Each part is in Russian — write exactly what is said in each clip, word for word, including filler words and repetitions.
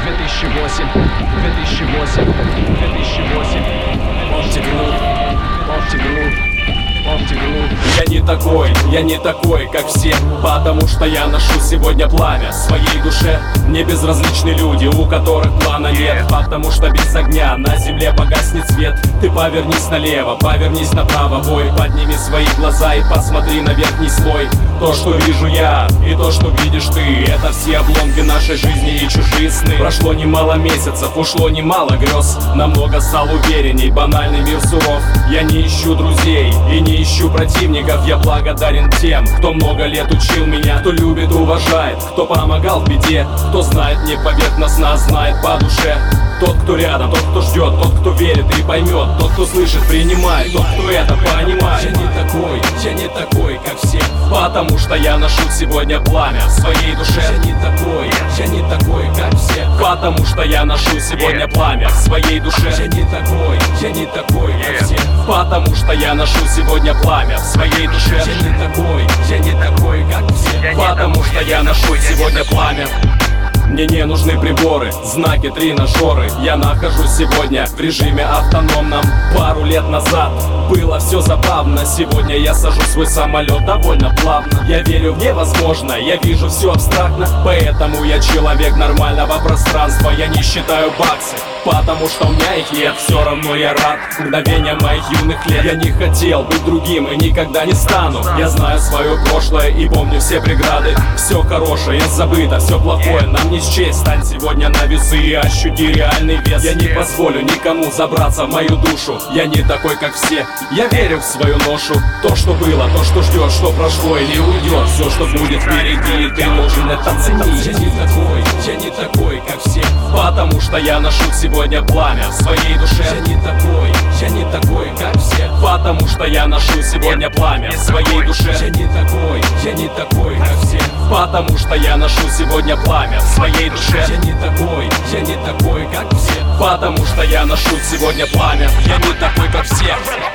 две тысячи восемь, две тысячи восемь, две тысячи восемь. Помните груд, помните груд, помните груд. Я не такой, я не такой, как все, потому что я ношу сегодня пламя в своей душе. Мне безразличны люди, у которых плана нет, потому что без огня на земле погаснет свет. Ты повернись налево, повернись направо, бой, подними свои глаза и посмотри на верхний слой. То, что вижу я, и то, что видишь ты, это все обломки нашей жизни и чужие сны. Прошло немало месяцев, ушло немало грез, намного стал уверенней, банальный мир суров. Я не ищу друзей и не ищу противников, я благодарен тем, кто много лет учил меня, кто любит, уважает, кто помогал в беде, кто знает не поверхностно, знает по душе. Тот, кто рядом, тот, кто ждет, тот, кто верит и поймет, тот, кто слышит, принимает, тот, кто это понимает. Я не такой, я не такой, как все, потому что я ношу сегодня пламя в своей душе. Я не такой, я не такой, как все, потому что я ношу сегодня пламя в своей душе. Я не такой, я не такой, как все, потому что я ношу сегодня пламя в своей душе. Я не такой, я не такой, как все, потому что я ношу сегодня пламя. Мне не нужны приборы, знаки, тренажеры. Я нахожусь сегодня в режиме автономном. Пару лет назад было все забавно, сегодня я сажу свой самолет довольно плавно. Я верю в невозможное, я вижу все абстрактно, поэтому я человек нормального пространства. Я не считаю баксы, потому что у меня их нет, все равно я рад мгновения моих юных лет. Я не хотел быть другим и никогда не стану. Я знаю свое прошлое и помню все преграды. Все хорошее забыто, все плохое нам не счесть. Стань сегодня на весы и ощути реальный вес. Я не позволю никому забраться в мою душу. Я не такой, как все, я верю в свою ношу. То, что было, то, что ждет, что прошло или уйдет, все, что будет впереди, ты должен это ценить. Я не такой, я не такой, как все, потому что я ношу сегодня пламя в своей душе. Я не такой, я не такой, как все, потому что я ношу сегодня пламя в своей душе. Я не такой, я не такой, как все, потому что я ношу сегодня пламя в своей душе. Я не такой, я не такой, как все, потому что я ношу сегодня пламя. Я не такой, как все.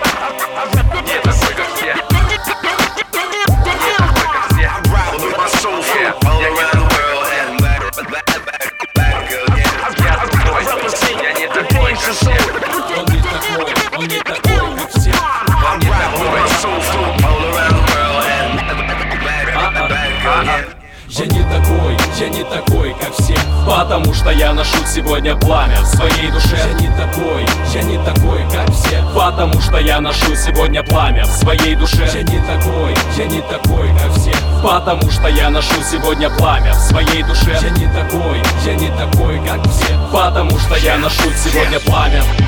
Не такой, как все. Он не такой, он не такой, как все. Он не такой. Я не такой, я не такой, как все, потому что я ношу сегодня пламя в своей душе. Я не такой, я не такой, как все, потому что я ношу сегодня пламя в своей душе. Я не такой, я не такой, как все, потому что я ношу сегодня пламя в своей душе. Я не такой, я не такой, как все, потому что я ношу сегодня пламя.